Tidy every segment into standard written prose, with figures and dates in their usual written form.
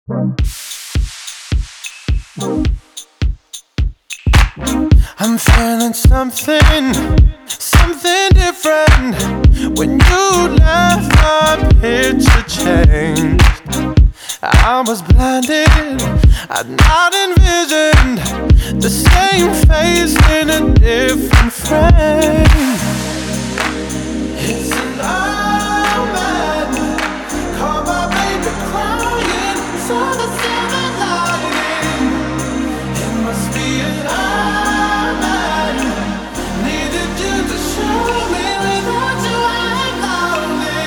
I'm feeling something different. When you left, my picture changed. I was blinded, I'd not envisioned the same face in a different frame. It's an omen, call my baby crying, saw the silver lining. It must be an omen, needed you to show me without you I'm lonely.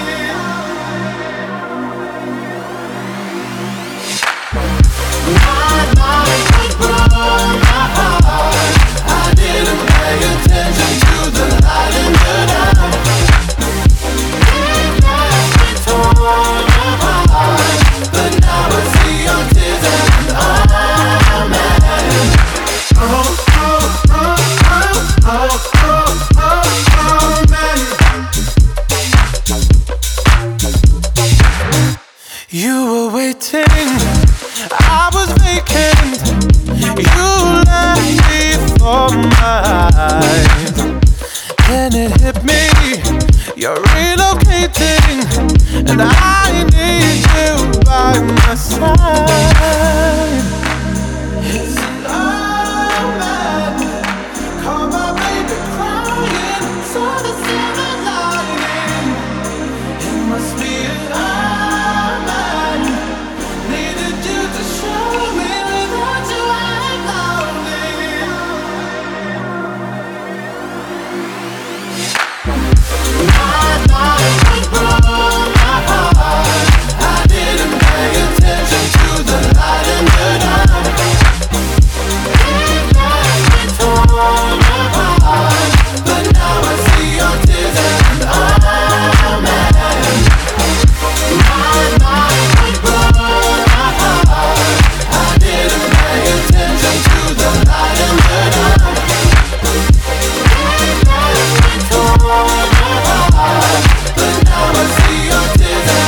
My life was broken, my heart, I didn't pay attention to the light in the dark. It left me torn apart, but now I see your tears and amen. You were waiting, I was vacant. You left before my eyes. Then it hit me, you're relocating, and I need you by my side. It's an omen, call my baby crying, saw the silver lining. It must be an omen, needed you to show me without you I'm lonely. My life was broken, my heart, I didn't pay attention to the light in the dark. It left me torn apart, but now I see your tears and amen. My life was broken, my heart, I didn't pay attention to the light in the dark. It left me torn apart, but now I see your tears and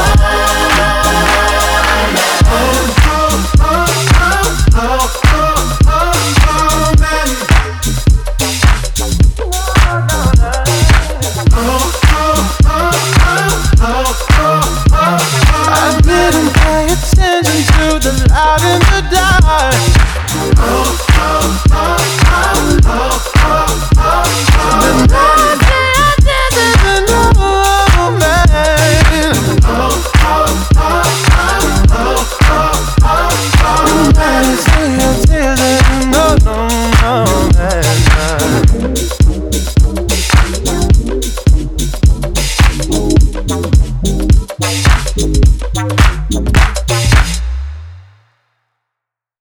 I didn't pay attention to the light in the dark.